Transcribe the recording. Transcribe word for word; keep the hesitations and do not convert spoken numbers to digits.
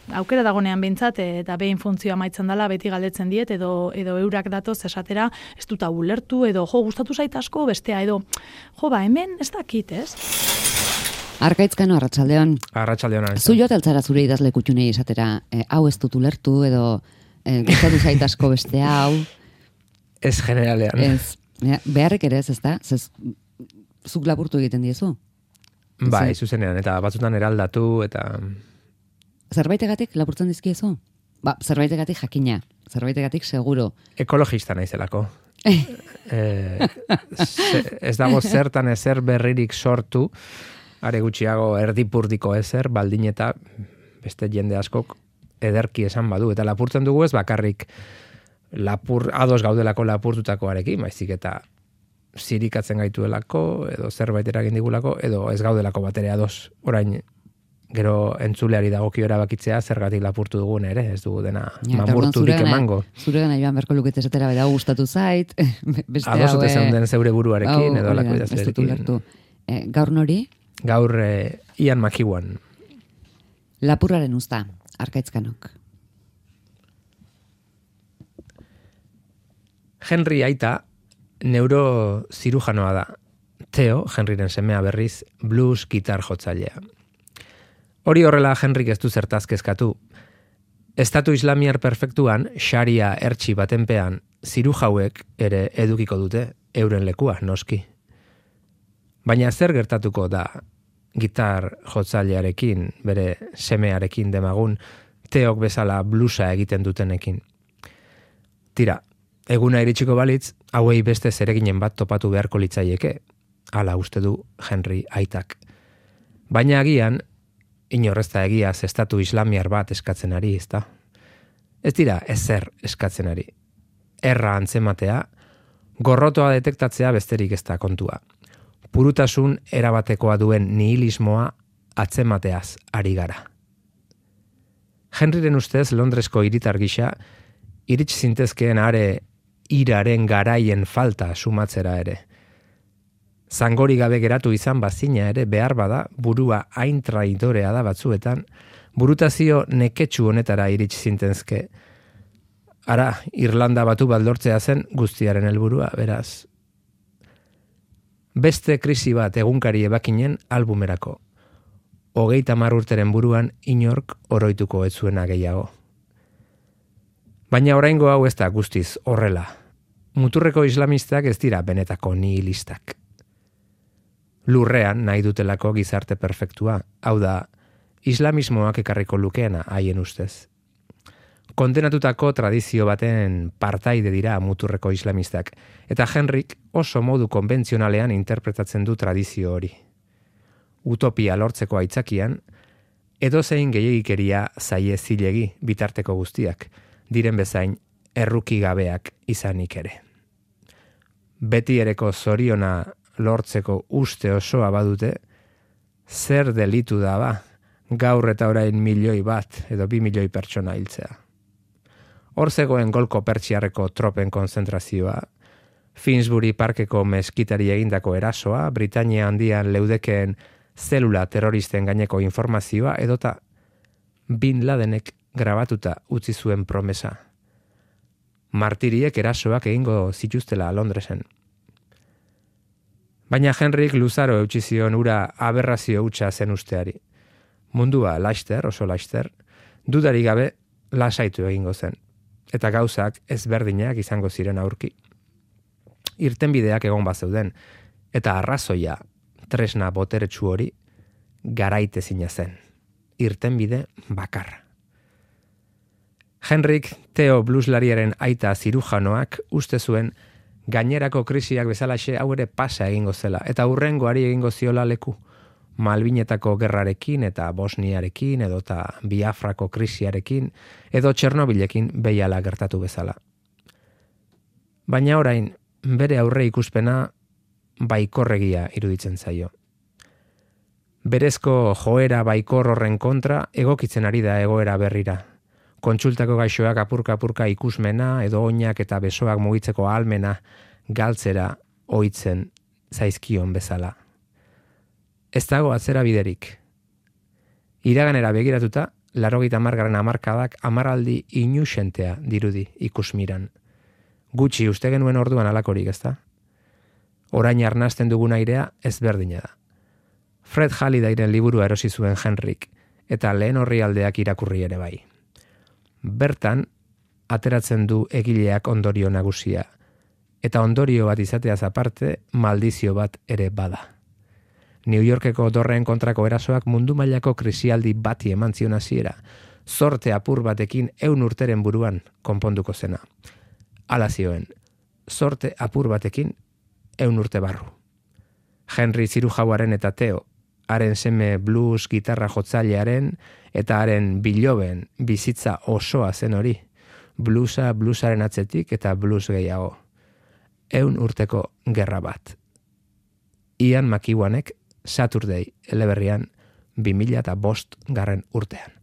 aukera dagonean behintzat, eta behin funtzioa amaitzen dela, beti galdetzen diet, edo, edo eurak datoz esatera, ez dut ulertu, edo jo, gustatu zait asko, bestea, edo, jo, ba, hemen ez dakit, ez? Arkaitzkano, arratsaldeon. Arratsaldeon. Zu joteltzara zure idazle kutxunei esatera, eh, hau ez dut ulertu, edo eh, gustatu zait asko beste hau. Ez generalean. Ez, beharrik ere ez, ez da? Zez, zuk lapurtu egiten diezu? Bai, zuzenean, eta batzutan eraldatu, eta... Zerbaitegatik lapurtzen dizkiezu? Ba, zerbaitegatik jakina, zerbaitegatik seguro. Ekologista naizelako. eh, ze, ez dago zertan ezer berririk sortu, are gutxiago erdipurdiko ezer, baldin eta beste jende askok ederki esan badu. Eta lapurtzen dugu ez bakarrik lapur, ados gaudelako lapurtutakoarekin, baizik eta zirikatzen gaituelako, edo zerbait eragin digulako, edo ez gaudelako batere ados. Orain, gero entzuleari dagokio erabakitzea zergatik lapurtu dugun ere, ez dugu dena ja, mamurturik emango. Zure gana joan berko lukete esatera bera gustatu zait, beste hau... Ados ote den zeure buruarekin, edo lako idazlerekin. E, gaur nori? Gaur eh, Ian McEwan. Lapurraren usta, Arkaitzkanok. Henry aita neurozirujanoa da. Theo, Henryren semea berriz, blues gitar jotzailea. Hori horrela Henryk ez du zertaz kezkatu. Estatu islamiar perfektuan, Sharia ertsi batenpean, zirujauek ere edukiko dute, euren lekua, noski. Baina zer gertatuko da gitar jotzailearekin, bere semearekin demagun, Theok bezala bluesa egiten dutenekin. Tira, eguna iritsiko balitz, hauei beste zereginen bat topatu beharko litzaieke, hala uste du Henry aitak. Baina agian, inorrezta egiaz estatu islamiar bat eskatzen ari, ezta? Ez dira ezer eskatzen ari. Erra antzematea, gorrotoa detektatzea besterik ez da kontua. Purutasun erabatekoa duen nihilismoa atzemateaz ari gara. Henryren ustez Londresko hiritar gisa, iritsi zintezkeen are iraren garaien falta sumatzera ere. Zangori gabe geratu izan bazina ere behar bada burua hain traidorea da batzuetan, burutazio neketsu honetara iritsi zintezke. Ara, Irlanda batu bat lortzea zen guztiaren helburua, beraz. Beste krisi bat egunkari ebakinen albumerako. Hogeita hamar urteren buruan inork oroituko ez zuena gehiago. Baina oraingo hau ez da guztiz horrela. Muturreko islamistak ez dira benetako nihilistak. Lurrean nahi dutelako gizarte perfektua, hau da, islamismoak ekarriko lukeena haien ustez. Kondenatutako tradizio baten partaide dira muturreko islamistak, eta Henryk oso modu konbentzionalean interpretatzen du tradizio hori. Utopia lortzeko aitzakian, edozein gehiagikeria zaie zilegi bitarteko guztiak, diren bezain erruki gabeak izanik ere. Beti ereko zoriona lortzeko uste osoa badute, zer delitu da ba, gaur eta orain milioi bat edo bi milioi pertsona hiltzea. Hor zegoen golko pertsiarreko tropen konzentrazioa, Finsbury Parkeko meskitari egindako erasoa, Britania handian leudekeen zelula terroristen gaineko informazioa, edota Bin Ladenek grabatuta utzi zuen promesa. Martiriek erasoak egingo zituztela Londresen. Baina Henryk luzaro eutsi zion ura aberrazio hutsa zen usteari. Mundua laster, oso laster, dudari gabe lasaitu egingo zen. Eta gauzak ezberdinak izango ziren aurki. Irtenbideak egon bazeuden, eta arrazoia tresna boteretsu hori garaitezina zen. Irtenbide bakarra. Henryk Theo blueslariaren aita zirujanoak uste zuen gainerako krisiak bezalaxe hau ere pasa egingo zela, eta hurrengoari egingo ziola leku, Malbinetako gerrarekin eta Bosniarekin edota Biafrako krisiarekin edo Txernobilekin behiala gertatu bezala. Baina orain, bere aurre ikuspena baikorregia iruditzen zaio. Berezko joera baikor horren kontra egokitzen ari da egoera berrira. Kontsultako gaixoak apurka-apurka ikusmena edo oinak eta besoak mugitzeko ahalmena galtzera ohitzen zaizkion bezala. Ez dago atzera biderik. Iraganera begiratuta, larogeita hamargarren hamarkadak hamaraldi inusentea dirudi ikusmiran. Gutxi uste genuen orduan alakorik, ezta? Orain arnasten dugun airea ezberdina da. Fred Hallidayren liburua erosi zuen Henrik, eta lehen orrialdeak irakurri ere bai. Bertan, ateratzen du egileak ondorio nagusia, eta ondorio bat izateaz aparte, maldizio bat ere bada. New Yorkeko dorreen kontrako erasoak mundu mailako krisialdi bati eman zion hasiera, zorte apur batekin ehun urteren buruan konponduko zena. Hala zioen, zorte apur batekin ehun urte barru. Henry zirujauaren eta Theo, haren seme blues gitarra jotzailearen eta haren biloben bizitza osoa zen hori, bluesa bluesaren atzetik eta blues gehiago. Ehun urteko gerra bat. Ian McEwanek Saturday eleberrian bi mila bost garren urtean.